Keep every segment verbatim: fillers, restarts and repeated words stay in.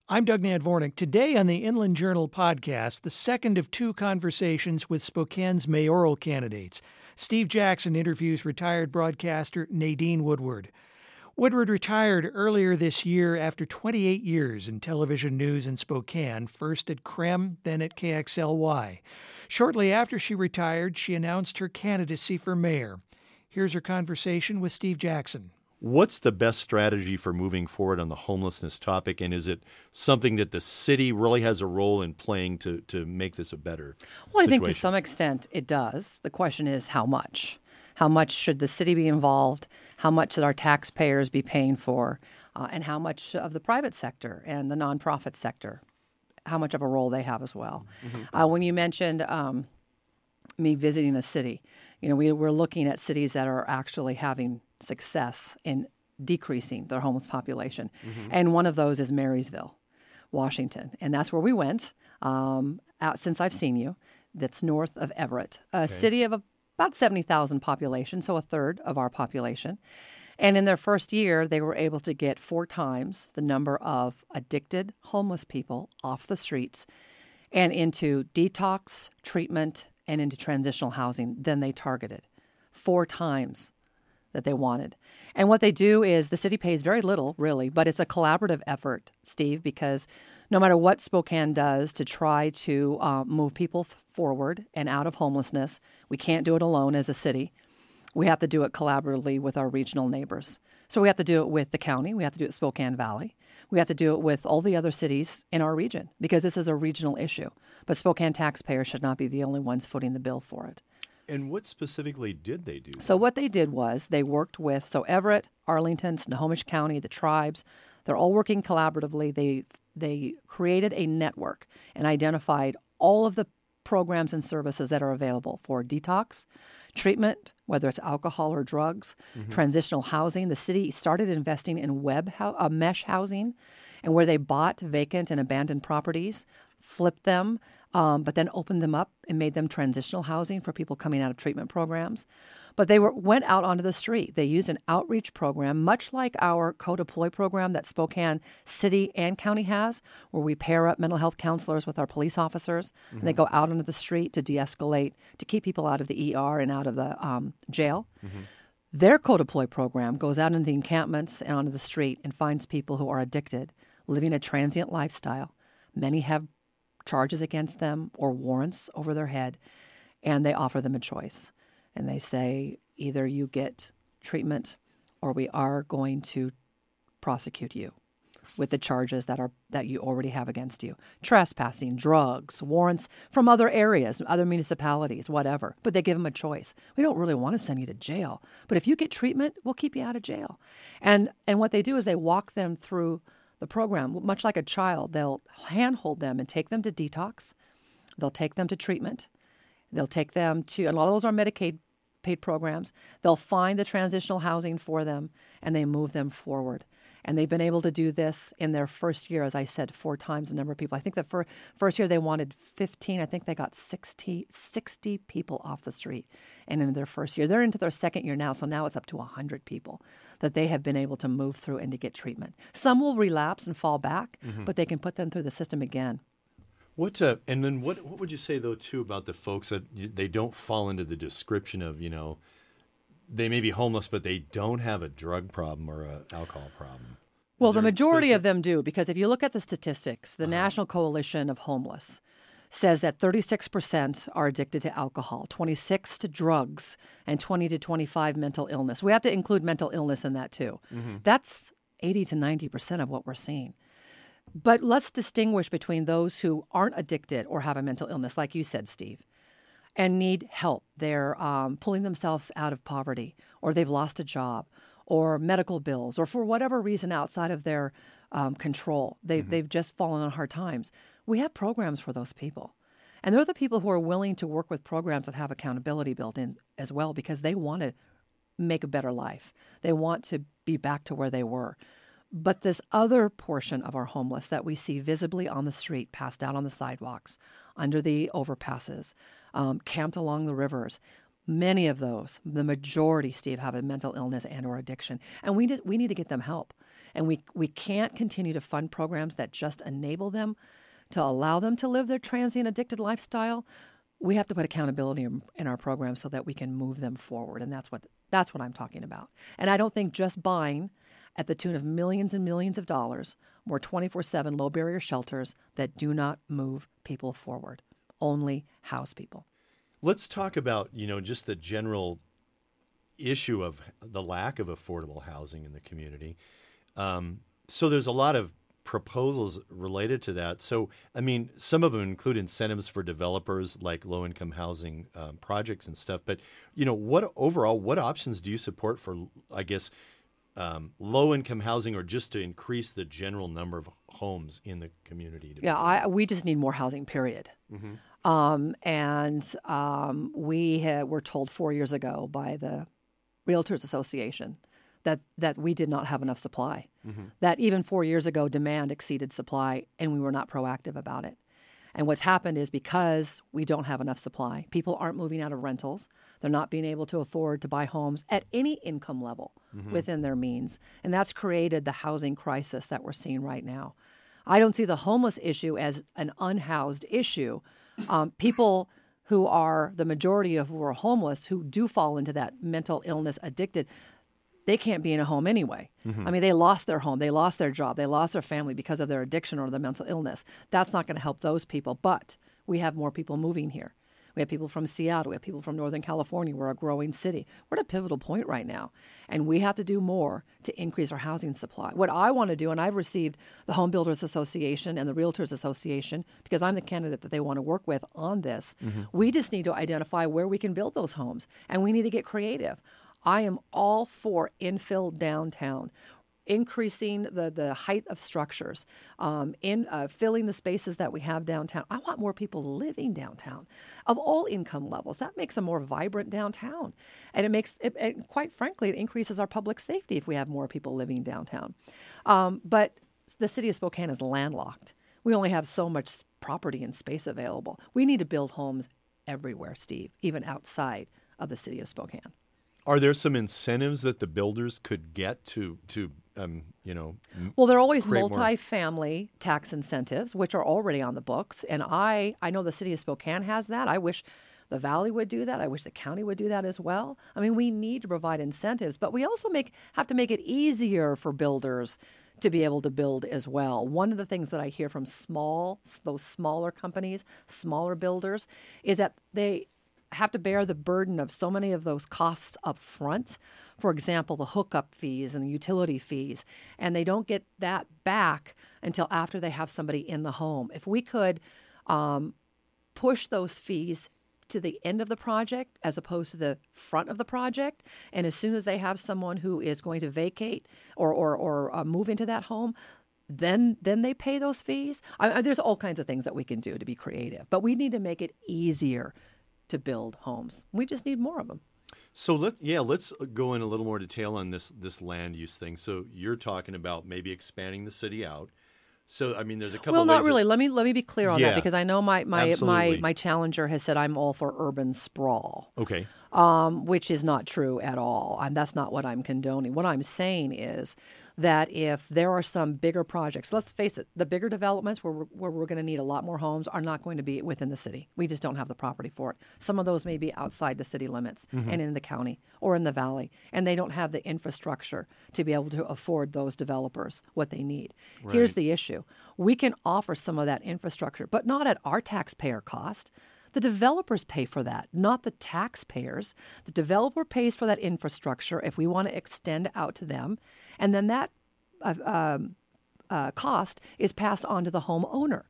I'm Doug Nadvornik. Today on the Inland Journal podcast, the second of two conversations with Spokane's mayoral candidates. Steve Jackson interviews retired broadcaster Nadine Woodward. Woodward retired earlier this year after twenty-eight years in television news in Spokane, first at C R E M, then at K X L Y. Shortly after she retired, she announced her candidacy for mayor. Here's her conversation with Steve Jackson. What's the best strategy for moving forward on the homelessness topic, and is it something that the city really has a role in playing to, to make this a better Well, I situation? think to some extent it does. The question is how much? How much should the city be involved? How much should our taxpayers be paying for? Uh, and how much of the private sector and the nonprofit sector, how much of a role they have as well? Mm-hmm. Uh, when you mentioned um, me visiting a city, you know, we, we're looking at cities that are actually having success in decreasing their homeless population. Mm-hmm. And one of those is Marysville, Washington. And that's where we went um, out since I've seen you. That's north of Everett, a okay. city of about seventy thousand population, so a third of our population. And in their first year, they were able to get four times the number of addicted homeless people off the streets and into detox, treatment, and into transitional housing than they targeted. Four times that they wanted. And what they do is the city pays very little, really, but it's a collaborative effort, Steve, because no matter what Spokane does to try to uh, move people th- forward and out of homelessness, we can't do it alone as a city. We have to do it collaboratively with our regional neighbors. So we have to do it with the county. We have to do it with Spokane Valley. We have to do it with all the other cities in our region because this is a regional issue. But Spokane taxpayers should not be the only ones footing the bill for it. And what specifically did they do? So what they did was they worked with, so Everett, Arlington, Snohomish County, the tribes, they're all working collaboratively. They they created a network and identified all of the programs and services that are available for detox, treatment, whether it's alcohol or drugs, mm-hmm. transitional housing. The city started investing in web ho- uh, mesh housing, and where they bought vacant and abandoned properties, flipped them, Um, but then opened them up and made them transitional housing for people coming out of treatment programs. But they were, went out onto the street. They used an outreach program, much like our co-deploy program that Spokane City and County has, where we pair up mental health counselors with our police officers, mm-hmm. and they go out onto the street to de-escalate, to keep people out of the E R and out of the um, jail. Mm-hmm. Their co-deploy program goes out into the encampments and onto the street and finds people who are addicted, living a transient lifestyle. Many have charges against them or warrants over their head, and they offer them a choice. And they say, either you get treatment or we are going to prosecute you with the charges that are that you already have against you. Trespassing, drugs, warrants from other areas, other municipalities, whatever. But they give them a choice. We don't really want to send you to jail, but if you get treatment, we'll keep you out of jail. And and what they do is they walk them through the program, much like a child. They'll handhold them and take them to detox. They'll take them to treatment. They'll take them to, and a lot of those are Medicaid paid programs. They'll find the transitional housing for them, and they move them forward. And they've been able to do this in their first year, as I said, four times the number of people. I think the fir- first year they wanted fifteen. I think they got sixty, sixty people off the street. And in their first year, they're into their second year now, so now it's up to one hundred people that they have been able to move through and to get treatment. Some will relapse and fall back, mm-hmm. but they can put them through the system again. What uh, and then what what would you say, though, too, about the folks that they don't fall into the description of, you know, they may be homeless, but they don't have a drug problem or an alcohol problem? Well, the majority of them do, because if you look at the statistics, the uh-huh. National Coalition of Homeless says that thirty-six percent are addicted to alcohol, twenty-six to drugs, and twenty to twenty-five mental illness. We have to include mental illness in that, too. Mm-hmm. That's eighty to ninety percent of what we're seeing. But let's distinguish between those who aren't addicted or have a mental illness, like you said, Steve, and need help. They're um, pulling themselves out of poverty, or they've lost a job, or medical bills, or for whatever reason outside of their um, control. They've, mm-hmm. they've just fallen on hard times. We have programs for those people. And they're the people who are willing to work with programs that have accountability built in as well, because they want to make a better life. They want to be back to where they were. But this other portion of our homeless that we see visibly on the street, passed out on the sidewalks, under the overpasses, um, camped along the rivers, many of those, the majority, Steve, have a mental illness and or addiction. And we, just, we need to get them help. And we, we can't continue to fund programs that just enable them to allow them to live their transient addicted lifestyle. We have to put accountability in, in our programs so that we can move them forward. And that's what that's what I'm talking about. And I don't think just buying at the tune of millions and millions of dollars more twenty-four seven low barrier shelters that do not move people forward, only house people. Let's talk about, you know, just the general issue of the lack of affordable housing in the community. Um, so there's a lot of proposals related to that. So, I mean, some of them include incentives for developers like low-income housing um, projects and stuff. But, you know, what overall, what options do you support for, I guess, um, low-income housing or just to increase the general number of homes in the community? Yeah, I, we just need more housing, period. Mm-hmm. Um, and um, we had, were told four years ago by the Realtors Association that that we did not have enough supply, mm-hmm. that even four years ago demand exceeded supply, and we were not proactive about it. And what's happened is because we don't have enough supply, people aren't moving out of rentals. They're not being able to afford to buy homes at any income level mm-hmm. within their means. And that's created the housing crisis that we're seeing right now. I don't see the homeless issue as an unhoused issue. Um, people who are the majority of who are homeless, who do fall into that mental illness addicted, they can't be in a home anyway. Mm-hmm. I mean, they lost their home, they lost their job, they lost their family because of their addiction or their mental illness. That's not going to help those people. But we have more people moving here. We have people from Seattle. We have people from Northern California. We're a growing city. We're at a pivotal point right now. And we have to do more to increase our housing supply. What I want to do, and I've received the Home Builders Association and the Realtors Association, because I'm the candidate that they want to work with on this, mm-hmm. we just need to identify where we can build those homes. And we need to get creative. I am all for infill downtown, increasing the, the height of structures, um, in uh, filling the spaces that we have downtown. I want more people living downtown of all income levels. That makes a more vibrant downtown. And it makes, it, it, quite frankly, it increases our public safety if we have more people living downtown. Um, but the city of Spokane is landlocked. We only have so much property and space available. We need to build homes everywhere, Steve, even outside of the city of Spokane. Are there some incentives that the builders could get to, to um, you know? Well, there are always multi-family more tax incentives, which are already on the books. And I, I know the city of Spokane has that. I wish the Valley would do that. I wish the county would do that as well. I mean, we need to provide incentives, but we also make have to make it easier for builders to be able to build as well. One of the things that I hear from small, those smaller companies, smaller builders, is that they have to bear the burden of so many of those costs up front. For example, the hookup fees and the utility fees, and they don't get that back until after they have somebody in the home. If we could um, push those fees to the end of the project as opposed to the front of the project, and as soon as they have someone who is going to vacate or or, or uh, move into that home, then then they pay those fees. I, I, there's all kinds of things that we can do to be creative, but we need to make it easier to build homes. We just need more of them. So let yeah, let's go in a little more detail on this this land use thing. So you're talking about maybe expanding the city out. So I mean, there's a couple. Well, not ways really. That, let me let me be clear on yeah, that because I know my my, absolutely. my my challenger has said I'm all for urban sprawl. Okay. Um, which is not true at all. And that's not what I'm condoning. What I'm saying is that if there are some bigger projects, let's face it, the bigger developments where we're, where we're going to need a lot more homes are not going to be within the city. We just don't have the property for it. Some of those may be outside the city limits mm-hmm. and in the county or in the valley, and they don't have the infrastructure to be able to afford those developers what they need. Right. Here's the issue. We can offer some of that infrastructure, but not at our taxpayer cost. The developers pay for that, not the taxpayers. The developer pays for that infrastructure if we want to extend out to them, and then that uh, um, uh, cost is passed on to the homeowner.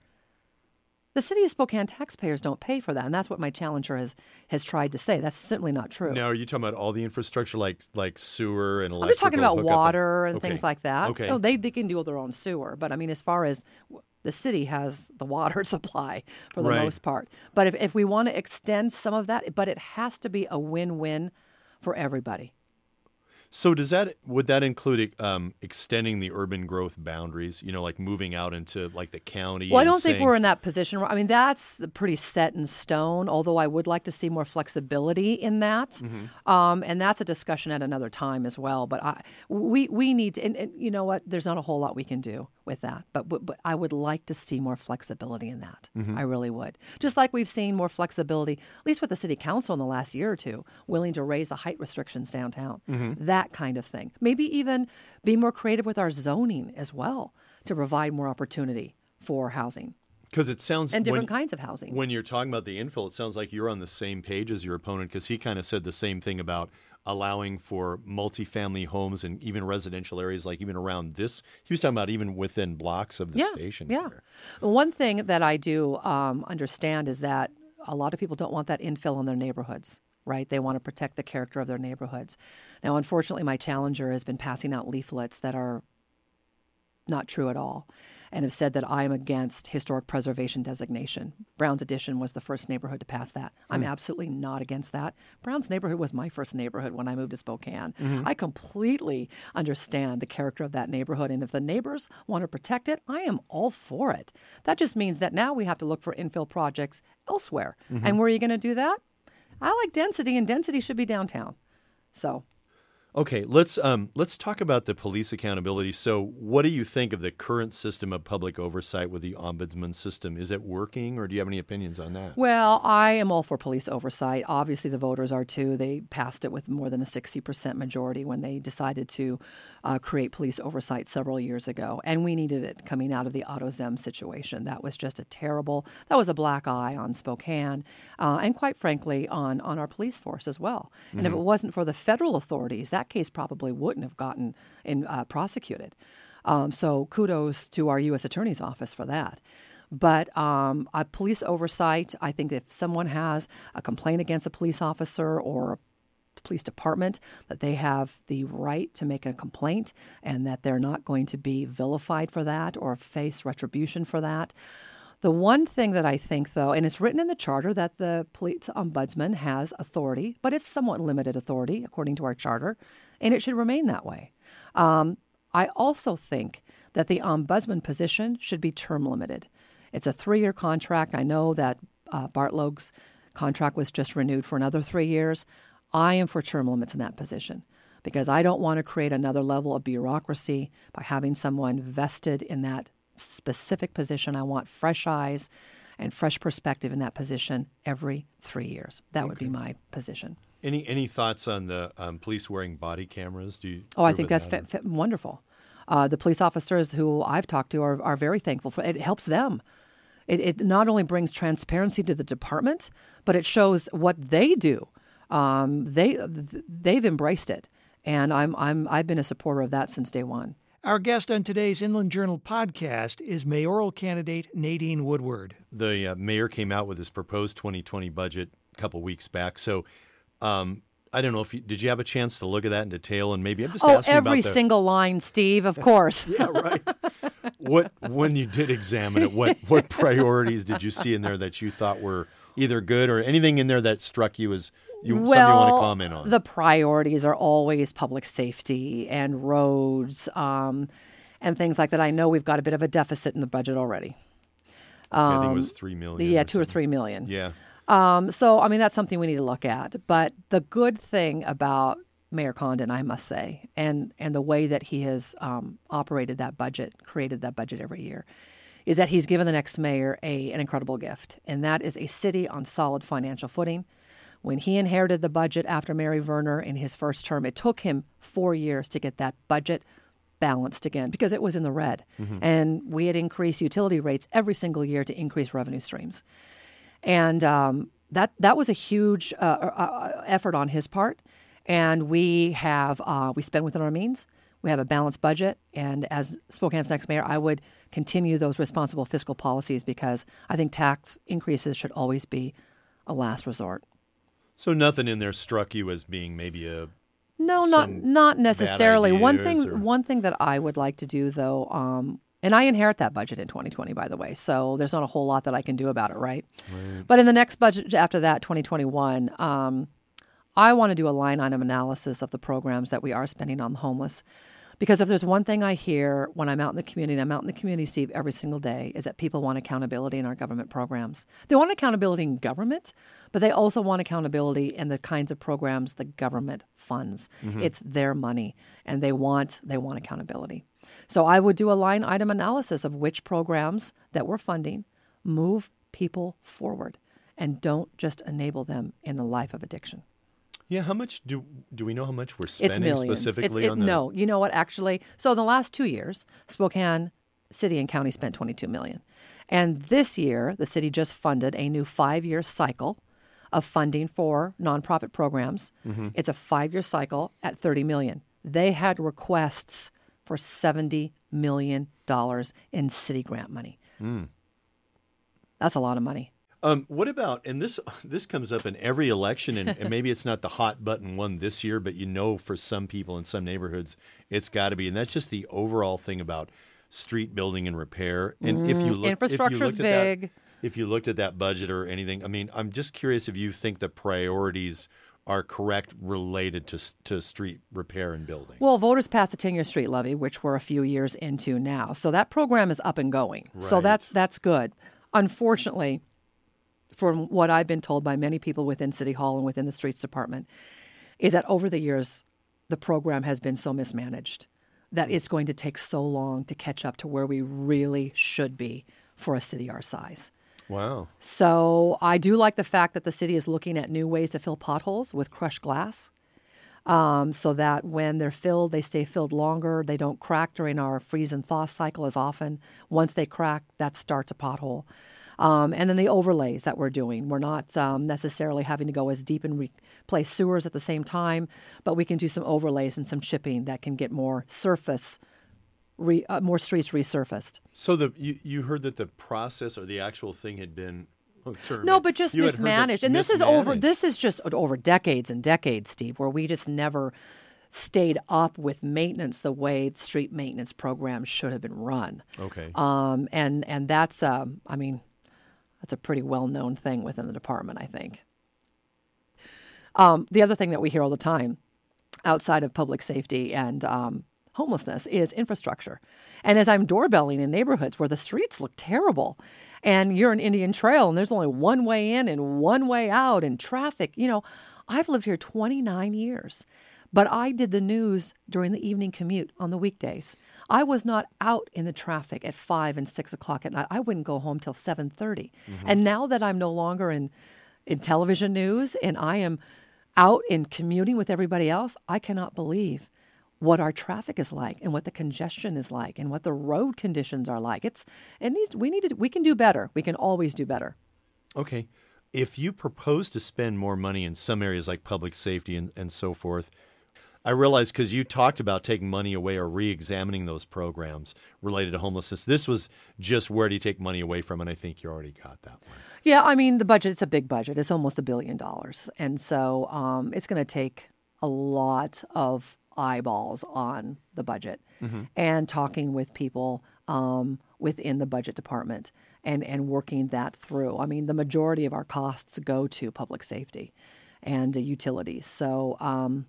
The city of Spokane taxpayers don't pay for that, and that's what my challenger has, has tried to say. That's simply not true. Now, are you talking about all the infrastructure like like sewer and electrical? I'm just talking about water and, and okay. things like that. Okay. No, they, they can do their own sewer, but I mean, as far as the city has the water supply for the right. most part. But if, if we want to extend some of that, but it has to be a win-win for everybody. So does that would that include um, extending the urban growth boundaries? You know, like moving out into like the county. Well, I and don't think saying, we're in that position. I mean, that's pretty set in stone. Although I would like to see more flexibility in that, mm-hmm. um, and that's a discussion at another time as well. But I, we we need to, and, and you know what? There's not a whole lot we can do with that. But but, but I would like to see more flexibility in that. Mm-hmm. I really would. Just like we've seen more flexibility, at least with the city council in the last year or two, willing to raise the height restrictions downtown. Mm-hmm. That kind of thing. Maybe even be more creative with our zoning as well to provide more opportunity for housing. Because it sounds and different when, kinds of housing. When you're talking about the infill, it sounds like you're on the same page as your opponent because he kind of said the same thing about allowing for multifamily homes and even residential areas, like even around this. He was talking about even within blocks of the yeah, station. Yeah. Here. One thing that I do um, understand is that a lot of people don't want that infill in their neighborhoods. Right? They want to protect the character of their neighborhoods. Now, unfortunately, my challenger has been passing out leaflets that are not true at all and have said that I am against historic preservation designation. Brown's Addition was the first neighborhood to pass that. Mm. I'm absolutely not against that. Brown's neighborhood was my first neighborhood when I moved to Spokane. Mm-hmm. I completely understand the character of that neighborhood, and if the neighbors want to protect it, I am all for it. That just means that now we have to look for infill projects elsewhere. Mm-hmm. And where are you going to do that? I like density, and density should be downtown. So, okay, let's um, let's talk about the police accountability. So, what do you think of the current system of public oversight with the ombudsman system? Is it working, or do you have any opinions on that? Well, I am all for police oversight. Obviously, the voters are too. They passed it with more than a sixty percent majority when they decided to uh, create police oversight several years ago, and we needed it coming out of the AutoZem situation. That was just a terrible. That was a black eye on Spokane, uh, and quite frankly, on on our police force as well. And mm-hmm. if it wasn't for the federal authorities, that case probably wouldn't have gotten in, uh, prosecuted. Um, so kudos to our U S Attorney's Office for that. But um, a police oversight, I think if someone has a complaint against a police officer or a police department, that they have the right to make a complaint and that they're not going to be vilified for that or face retribution for that. The one thing that I think, though, and it's written in the charter that the police ombudsman has authority, but it's somewhat limited authority according to our charter, and it should remain that way. Um, I also think that the ombudsman position should be term limited. It's a three-year contract. I know that uh, Bartlogg's contract was just renewed for another three years. I am for term limits in that position because I don't want to create another level of bureaucracy by having someone vested in that specific position. I want fresh eyes and fresh perspective in that position every three years. That okay. would be my position. Any any thoughts on the um, police wearing body cameras? Do you? Oh, I think that's that fa- fa- wonderful. Uh, the police officers who I've talked to are, are very thankful for it. It helps them. It, it not only brings transparency to the department, but it shows what they do. Um, they they've embraced it, and I'm I'm I've been a supporter of that since day one. Our guest on today's Inland Journal podcast is mayoral candidate Nadine Woodward. The uh, mayor came out with his proposed twenty twenty budget a couple weeks back. So um, I don't know if you, did you have a chance to look at that in detail, and maybe I'm just oh, asking about every the, single line, Steve, of course. Yeah, right. What when you did examine it, what what priorities did you see in there that you thought were either good or anything in there that struck you as you, well, something you want to comment on? The priorities are always public safety and roads um, and things like that. I know we've got a bit of a deficit in the budget already. Um, yeah, I think it was three million. Yeah, or two something. or three million. Yeah. Um, so, I mean, that's something we need to look at. But the good thing about Mayor Condon, I must say, and, and the way that he has um, operated that budget, created that budget every year, is that he's given the next mayor a an incredible gift, and that is a city on solid financial footing. When he inherited the budget after Mary Verner in his first term, it took him four years to get that budget balanced again because it was in the red. Mm-hmm. And we had increased utility rates every single year to increase revenue streams. And um, that that was a huge uh, uh, effort on his part. And we have uh, we spend within our means. We have a balanced budget. And as Spokane's next mayor, I would continue those responsible fiscal policies because I think tax increases should always be a last resort. So nothing in there struck you as being maybe a no, not not necessarily. One thing, or... one thing that I would like to do, though, um, and I inherit that budget in twenty twenty, by the way. So there's not a whole lot that I can do about it, right? right. But in the next budget after that, twenty twenty-one, um, I want to do a line item analysis of the programs that we are spending on the homeless. Because if there's one thing I hear when I'm out in the community, and I'm out in the community, Steve, every single day, is that people want accountability in our government programs. They want accountability in government, but they also want accountability in the kinds of programs the government funds. Mm-hmm. It's their money, and they want they want accountability. So I would do a line item analysis of which programs that we're funding move people forward and don't just enable them in the life of addiction. Yeah, how much do do we know how much we're spending it's millions. specifically it's, it, on the... No, you know what, actually? So in the last two years, Spokane City and County spent twenty-two million dollars. And this year, the city just funded a new five-year cycle of funding for nonprofit programs. Mm-hmm. It's a five-year cycle at thirty million dollars. They had requests for seventy million dollars in city grant money. Mm. That's a lot of money. Um, what about, and this this comes up in every election, and, and maybe it's not the hot button one this year, but you know for some people in some neighborhoods, it's got to be. And that's just the overall thing about street building and repair. And mm, if you look, infrastructure's if you looked big. At that, if you looked at that budget or anything, I mean, I'm just curious if you think the priorities are correct related to to street repair and building. Well, voters passed the ten-year street levy, which we're a few years into now. So that program is up and going. Right. So that, that's good. Unfortunately, from what I've been told by many people within City Hall and within the Streets Department, is that over the years, the program has been so mismanaged that it's going to take so long to catch up to where we really should be for a city our size. Wow. So I do like the fact that the city is looking at new ways to fill potholes with crushed glass, um, so that when they're filled, they stay filled longer. They don't crack during our freeze and thaw cycle as often. Once they crack, that starts a pothole. Um, and then the overlays that we're doing. We're not um, necessarily having to go as deep and replace sewers at the same time, but we can do some overlays and some chipping that can get more surface, re, uh, more streets resurfaced. So the you, you heard that the process or the actual thing had been oh, term, no, but just mismanaged. And this mismanaged. is over. This is just over decades and decades, Steve, where we just never stayed up with maintenance the way street maintenance programs should have been run. Okay. Um, and and that's um, I mean. That's a pretty well-known thing within the department, I think. Um, the other thing that we hear all the time outside of public safety and um, homelessness is infrastructure. And as I'm doorbelling in neighborhoods where the streets look terrible and you're in Indian Trail and there's only one way in and one way out and traffic, you know, I've lived here twenty-nine years, but I did the news during the evening commute on the weekdays. I was not out in the traffic at five and six o'clock at night. I wouldn't go home till seven thirty. Mm-hmm. And now that I'm no longer in, in television news and I am out and commuting with everybody else, I cannot believe what our traffic is like and what the congestion is like and what the road conditions are like. It's it needs we need to, we can do better. We can always do better. Okay. If you propose to spend more money in some areas like public safety and, and so forth, I realize because you talked about taking money away or re-examining those programs related to homelessness. This was just where do you take money away from, and I think you already got that one. Yeah, I mean, the budget, it's a big budget. It's almost a billion dollars. And so um, it's going to take a lot of eyeballs on the budget mm-hmm. and talking with people um, within the budget department and, and working that through. I mean, the majority of our costs go to public safety and uh, utilities. So, um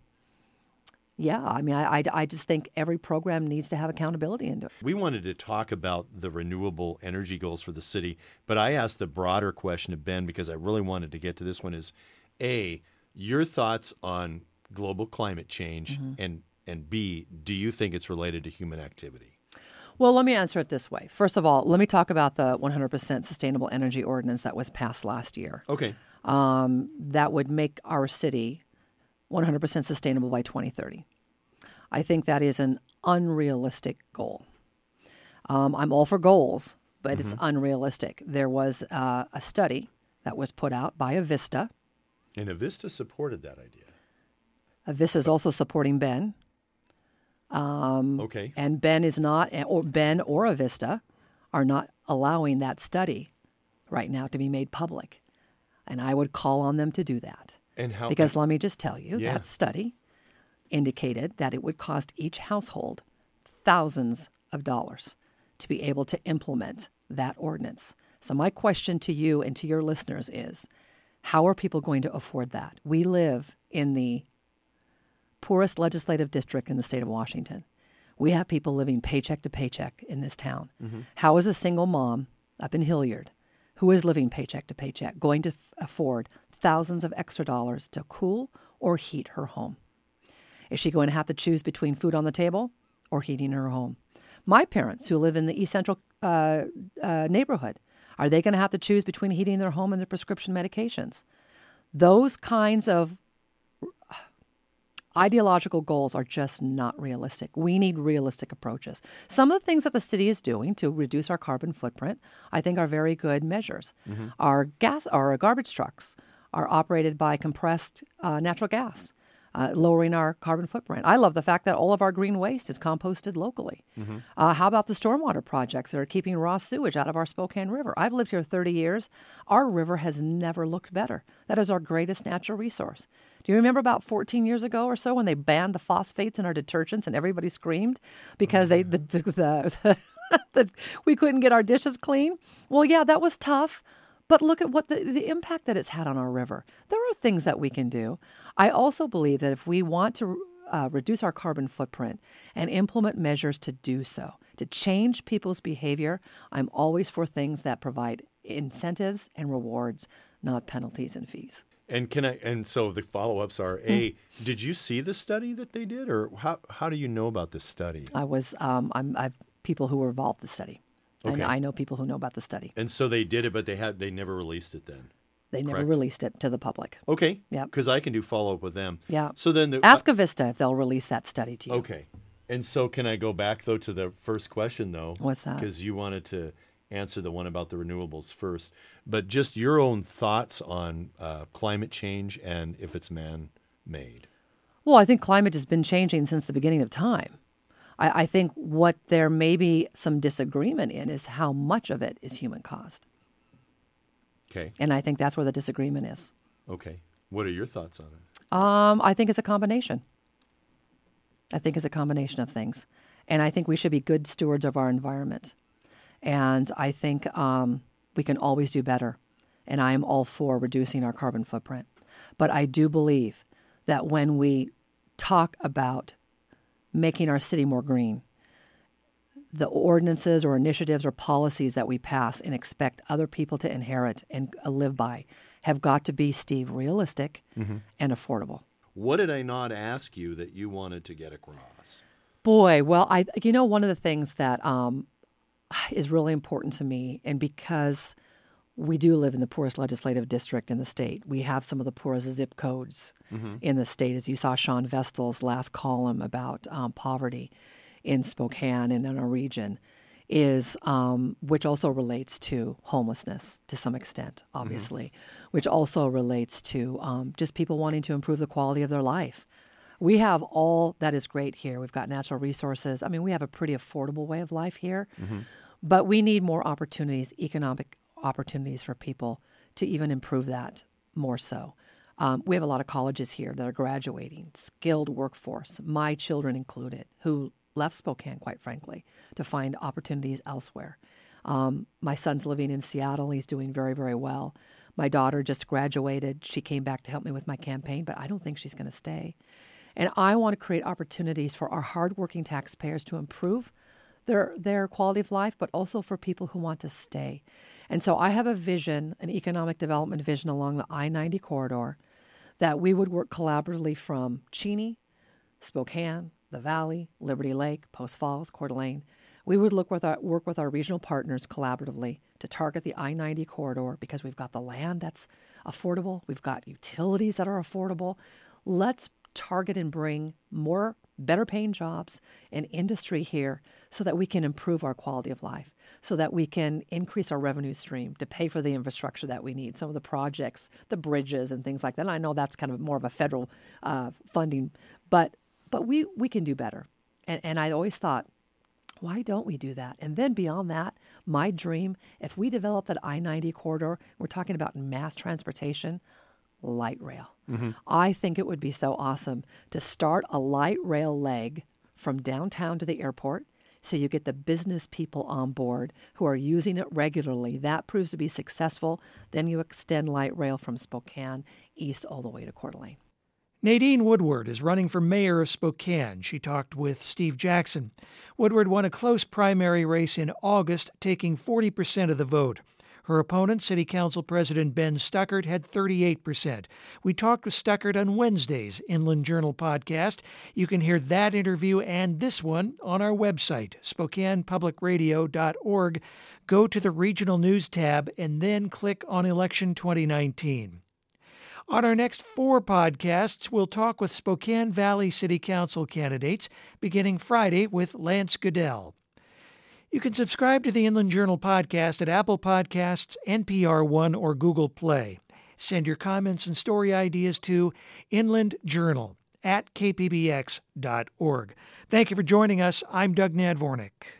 Yeah, I mean, I, I, I just think every program needs to have accountability into it. We wanted to talk about the renewable energy goals for the city, but I asked the broader question of Ben because I really wanted to get to this one is, A, your thoughts on global climate change, mm-hmm. and, and B, do you think it's related to human activity? Well, let me answer it this way. First of all, let me talk about the one hundred percent sustainable energy ordinance that was passed last year. Okay. Um, that would make our city one hundred percent sustainable by twenty thirty. I think that is an unrealistic goal. Um, I'm all for goals, but mm-hmm. it's unrealistic. There was uh, a study that was put out by Avista. And Avista supported that idea. Avista is also supporting Ben. Um, okay. And Ben is not, or Ben or Avista are not allowing that study right now to be made public. And I would call on them to do that. And how? Because let me just tell you, yeah. that study indicated that it would cost each household thousands of dollars to be able to implement that ordinance. So my question to you and to your listeners is, How are people going to afford that? We live in the poorest legislative district in the state of Washington. We have people living paycheck to paycheck in this town. Mm-hmm. How is a single mom up in Hilliard, who is living paycheck to paycheck, going to f- afford thousands of extra dollars to cool or heat her home? Is she going to have to choose between food on the table or heating her home? My parents, who live in the East Central uh, uh, neighborhood, are they going to have to choose between heating their home and their prescription medications? Those kinds of ideological goals are just not realistic. We need realistic approaches. Some of the things that the city is doing to reduce our carbon footprint, I think, are very good measures. Mm-hmm. Our gas, our garbage trucks are operated by compressed uh, natural gas, uh, lowering our carbon footprint. I love the fact that all of our green waste is composted locally. Mm-hmm. Uh, how about the stormwater projects that are keeping raw sewage out of our Spokane River? I've lived here thirty years. Our river has never looked better. That is our greatest natural resource. Do you remember about fourteen years ago or so when they banned the phosphates in our detergents and everybody screamed because they the, the, the, the, we couldn't get our dishes clean? Well, yeah, that was tough. But look at what the, the impact that it's had on our river. There are things that we can do. I also believe that if we want to uh, reduce our carbon footprint and implement measures to do so, to change people's behavior, I'm always for things that provide incentives and rewards, not penalties and fees. And can I? And so the follow-ups are: A, did you see the study that they did, or how how do you know about this study? I was um, I'm I've people who were involved in the study. Okay. I, I know people who know about the study. And so they did it, but they had they never released it then. They never Correct. released it to the public. Okay. Yeah. Because I can do follow-up with them. Yeah. So then the, ask Avista if they'll release that study to you. Okay. And so can I go back though to the first question though? What's that? Because you wanted to answer the one about the renewables first, but just your own thoughts on uh, climate change and if it's man-made. Well, I think climate has been changing since the beginning of time. I, I think what there may be some disagreement in is how much of it is human-caused. Okay. And I think that's where the disagreement is. Okay. What are your thoughts on it? Um, I think it's a combination. I think it's a combination of things. And I think we should be good stewards of our environment. And I think um, we can always do better. And I am all for reducing our carbon footprint. But I do believe that when we talk about making our city more green, the ordinances or initiatives or policies that we pass and expect other people to inherit and live by have got to be, Steve, realistic mm-hmm. and affordable. What did I not ask you that you wanted to get across? Boy, well, I you know, one of the things that um, is really important to me, and because we do live in the poorest legislative district in the state, we have some of the poorest zip codes mm-hmm. in the state, as you saw Sean Vestal's last column about um, poverty in Spokane and in our region, is um, which also relates to homelessness to some extent, obviously, mm-hmm. which also relates to um, just people wanting to improve the quality of their life. We have all that is great here. We've got natural resources. I mean, we have a pretty affordable way of life here, mm-hmm. but we need more opportunities, economic opportunities for people to even improve that more so. Um, we have a lot of colleges here that are graduating, skilled workforce, my children included, who left Spokane, quite frankly, to find opportunities elsewhere. Um, my son's living in Seattle. He's doing very, very well. My daughter just graduated. She came back to help me with my campaign, but I don't think she's going to stay. And I want to create opportunities for our hardworking taxpayers to improve their their quality of life, but also for people who want to stay. And so I have a vision, an economic development vision along the I ninety corridor, that we would work collaboratively from Cheney, Spokane, the Valley, Liberty Lake, Post Falls, Coeur d'Alene. We would look with our, work with our regional partners collaboratively to target the I ninety corridor because we've got the land that's affordable. We've got utilities that are affordable. Let's target and bring more better paying jobs and industry here so that we can improve our quality of life, so that we can increase our revenue stream to pay for the infrastructure that we need, some of the projects, the bridges and things like that. And I know that's kind of more of a federal uh, funding, but but we, we can do better. And, and I always thought, why don't we do that? And then beyond that, my dream, if we develop that I ninety corridor, we're talking about mass transportation, light rail. Mm-hmm. I think it would be so awesome to start a light rail leg from downtown to the airport, So you get the business people on board who are using it regularly. That proves to be successful. Then you extend light rail from Spokane east all the way to Coeur d'Alene. Nadine Woodward is running for mayor of Spokane. She talked with Steve Jackson. Woodward won a close primary race in August, taking forty percent of the vote. Her opponent, City Council President Ben Stuckert, had thirty-eight percent. We talked with Stuckert on Wednesday's Inland Journal podcast. You can hear that interview and this one on our website, Spokane Public Radio dot org. Go to the Regional News tab and then click on Election twenty nineteen. On our next four podcasts, we'll talk with Spokane Valley City Council candidates, beginning Friday with Lance Goodell. You can subscribe to the Inland Journal podcast at Apple Podcasts, N P R One, or Google Play. Send your comments and story ideas to Inland Journal at K P B X dot org. Thank you for joining us. I'm Doug Nadvornik.